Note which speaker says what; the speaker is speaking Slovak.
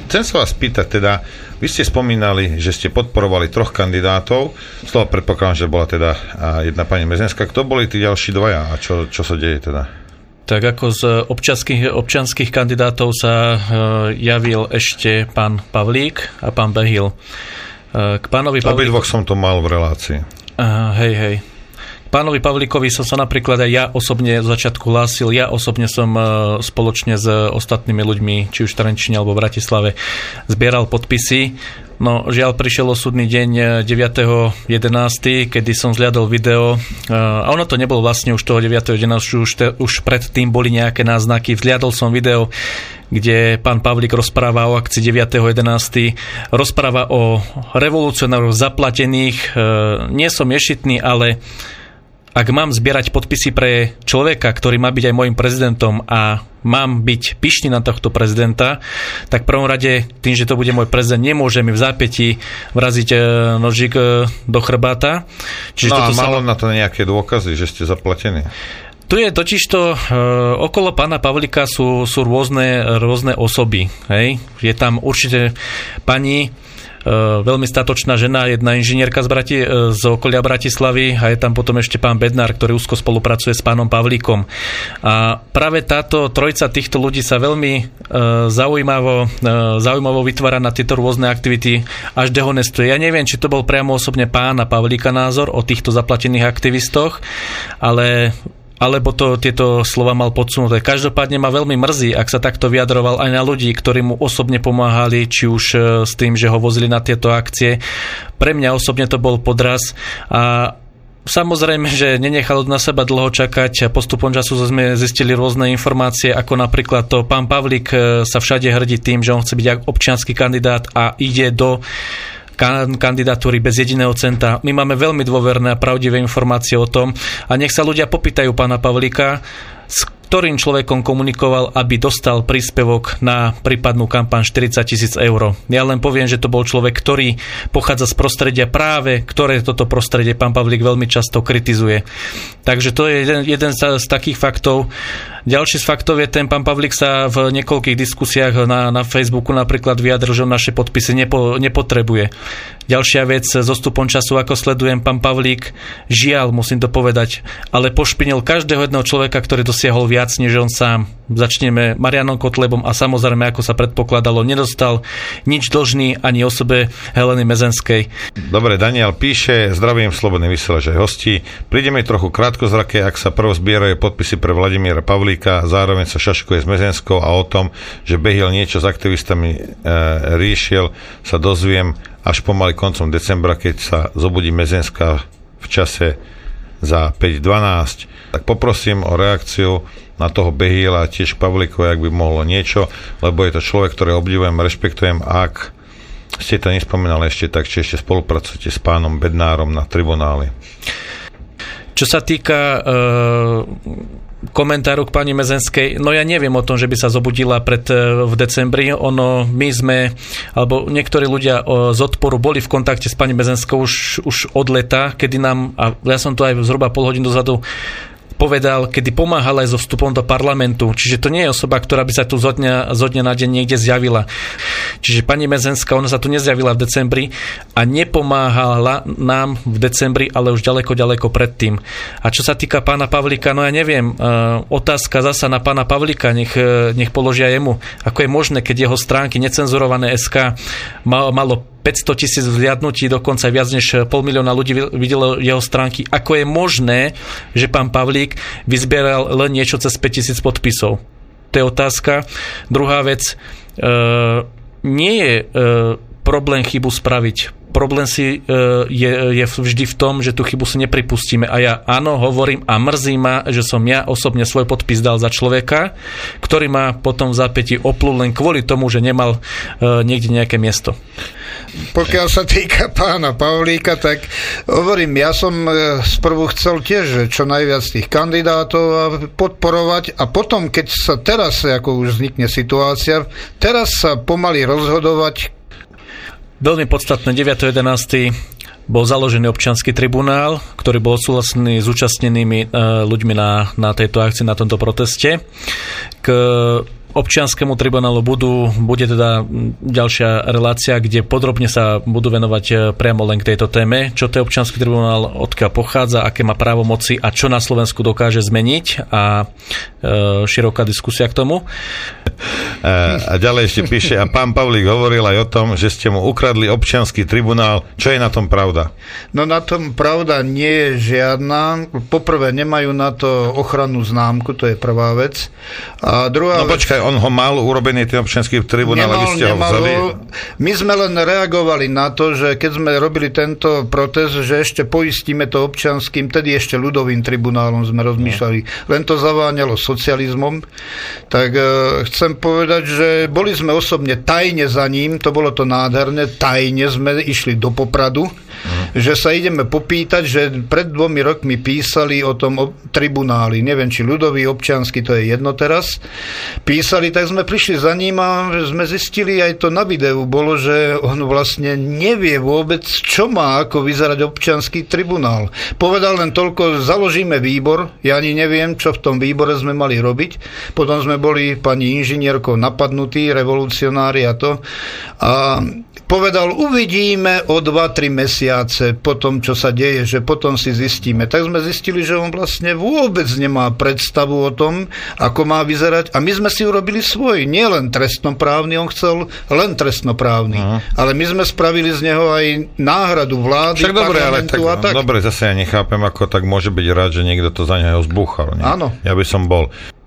Speaker 1: chcem sa vás spýtať, teda, vy ste spomínali, že ste podporovali 3 kandidátov, z toho predpokladám, že bola teda jedna pani Mezenská. Kto boli tí ďalší 2 a čo sa deje teda?
Speaker 2: Tak ako z občianskych kandidátov sa javil ešte pán Pavlík a pán Behil. K pánovi Pavlík...
Speaker 1: Obidvoch som to mal v relácii.
Speaker 2: Hej. Pánovi Pavlíkovi som sa napríklad aj ja osobne v začiatku hlásil. Ja osobne som spoločne s ostatnými ľuďmi, či už v Trenčíne alebo v Bratislave, zbieral podpisy. No, žiaľ, prišiel osudný deň 9.11., kedy som zliadol video. A ono to nebolo vlastne už toho 9.11., už predtým boli nejaké náznaky. Vzliadol som video, kde pán Pavlík rozpráva o akcii 9.11., rozpráva o revolucionároch zaplatených. Nie som ješitný, ale ak mám zbierať podpisy pre človeka, ktorý má byť aj môjim prezidentom a mám byť pyšný na tohto prezidenta, tak v prvom rade, tým, že to bude môj prezident, nemôže mi v zápätí vraziť nožík do chrbáta. Čiže
Speaker 1: a malo na to nejaké dôkazy, že ste zaplatení?
Speaker 2: Tu je totižto okolo pána Pavlíka sú rôzne osoby. Hej? Je tam určite pani veľmi statočná žena, jedna inžinierka z okolia Bratislavy a je tam potom ešte pán Bednár, ktorý úzko spolupracuje s pánom Pavlíkom. A práve táto trojica týchto ľudí sa veľmi zaujímavo vytvára na tieto rôzne aktivity, až dehonestuje. Ja neviem, či to bol priamo osobne pána Pavlíka názor o týchto zaplatených aktivistoch, alebo tieto slova mal podsunuté. Každopádne ma veľmi mrzí, ak sa takto vyjadroval aj na ľudí, ktorí mu osobne pomáhali, či už s tým, že ho vozili na tieto akcie. Pre mňa osobne to bol podraz a samozrejme, že nenechal na seba dlho čakať. Postupom času sme zistili rôzne informácie, ako napríklad to pán Pavlík sa všade hrdí tým, že on chce byť občiansky kandidát a ide do kandidatúry bez jediného centa. My máme veľmi dôverné a pravdivé informácie o tom a nech sa ľudia popýtajú pána Pavlíka, s ktorým človekom komunikoval, aby dostal príspevok na prípadnú kampaň 40 000 eur. Ja len poviem, že to bol človek, ktorý pochádza z prostredia práve, ktoré toto prostredie pán Pavlík veľmi často kritizuje. Takže to je jeden z takých faktov. Ďalší z faktov je ten, pán Pavlík sa v niekoľkých diskusiách na Facebooku napríklad vyjadril, že naše podpisy nepotrebuje. Ďalšia vec, s odstupom času, ako sledujem, pán Pavlík, žiaľ, musím to povedať, ale pošpinil každého jedného človeka, ktorý dosiahol viac než on sám. Začneme Marianom Kotlebom a samozrejme, ako sa predpokladalo, nedostal nič dlžný ani osobe Heleny Mezenskej.
Speaker 1: Dobre, Daniel píše, zdravím Slobodný vysielač aj hostí. Príde mi trochu krátkozraké, ak sa prv zbierajú podpisy pre Vladimíra Pavlíka, zároveň sa šaškuje s Mezenskou a o tom, že Behil niečo s aktivistami riešil, sa dozviem až pomaly koncom decembra, keď sa zobudí Mezenská v čase za 5:12. Tak poprosím o reakciu na toho Behila a tiež Pavlíkovi, ak by mohlo niečo, lebo je to človek, ktorý obdivujem, rešpektujem. Ak ste to nespomínali ešte, tak či ešte spolupracujete s pánom Bednárom na tribunáli.
Speaker 2: Čo sa týka komentáru k pani Mezenskej, no ja neviem o tom, že by sa zobudila v decembri. Alebo niektorí ľudia z odporu boli v kontakte s pani Mezenskou už od leta, kedy nám, a ja som to aj zhruba pol hodinu dozadu povedal, kedy pomáhala aj so vstupom do parlamentu. Čiže to nie je osoba, ktorá by sa tu zo dňa na deň niekde zjavila. Čiže pani Mezenská, ona sa tu nezjavila v decembri a nepomáhala nám v decembri, ale už ďaleko predtým. A čo sa týka pána Pavlíka, no ja neviem, otázka zasa na pána Pavlíka, nech položia jemu. Ako je možné, keď jeho stránky necenzurované SK malo 500 000 vzliadnutí, dokonca viac než 500 000 ľudí videlo jeho stránky. Ako je možné, že pán Pavlík vyzbieral len niečo cez 5 000 podpisov? To je otázka. Druhá vec, nie je problém chybu spraviť. Problém je vždy v tom, že tú chybu si nepripustíme. A ja áno, hovorím a mrzí ma, že som ja osobne svoj podpis dal za človeka, ktorý ma potom v zápätí oplul len kvôli tomu, že nemal niekde nejaké miesto.
Speaker 3: Pokiaľ sa týka pána Pavlíka, tak hovorím, ja som sprvu chcel tiež čo najviac tých kandidátov podporovať a potom, keď sa teraz, ako už vznikne situácia, teraz sa pomaly rozhodovať.
Speaker 2: Veľmi podstatné, 9.11. bol založený občiansky tribunál, ktorý bol odsúhlasený zúčastnenými ľuďmi na tejto akcii, na tomto proteste. K občianskému tribunálu bude teda ďalšia relácia, kde podrobne sa budú venovať priamo len k tejto téme, čo to je občiansky tribunál, odkiaľ pochádza, aké má právomoci a čo na Slovensku dokáže zmeniť a široká diskusia k tomu.
Speaker 1: A ďalej ešte píše, a pán Pavlík hovoril aj o tom, že ste mu ukradli občiansky tribunál. Čo je na tom pravda?
Speaker 3: No na tom pravda nie je žiadna. Poprvé nemajú na to ochrannú známku, to je prvá vec. A druhá vec...
Speaker 1: Počkaj, on ho mal urobený ten občiansky tribunál, aby ste ho vzali?
Speaker 3: My sme len reagovali na to, že keď sme robili tento protest, že ešte poistíme to občianským, tedy ešte ľudovým tribunálom sme rozmýšľali. Len to zaváňalo socializmom. Tak chcem povedať, že boli sme osobne tajne za ním, to bolo to nádherné, tajne sme išli do Popradu, že sa ideme popýtať, že pred 2 rokmi písali o tom tribunáli, neviem, či ľudový, občiansky, to je jedno teraz, písali, tak sme prišli za ním a sme zistili, aj to na videu bolo, že on vlastne nevie vôbec, čo má, ako vyzerať občiansky tribunál. Povedal len toľko, založíme výbor, ja ani neviem, čo v tom výbore sme mali robiť, potom sme boli pani inžinierkou napadnutí, revolucionári a to, a povedal, uvidíme o 2-3 mesiace po tom, čo sa deje, že potom si zistíme. Tak sme zistili, že on vlastne vôbec nemá predstavu o tom, ako má vyzerať. A my sme si urobili svoj, nie len trestnoprávny, on chcel len trestnoprávny. Ale my sme spravili z neho aj náhradu vlády,
Speaker 1: však
Speaker 3: parlamentu
Speaker 1: dobre, ale tak. Dobre, zase ja nechápem, ako tak môže byť rád, že niekto to za neho zbúchal. Nie?
Speaker 3: Áno.
Speaker 1: Ja by som bol.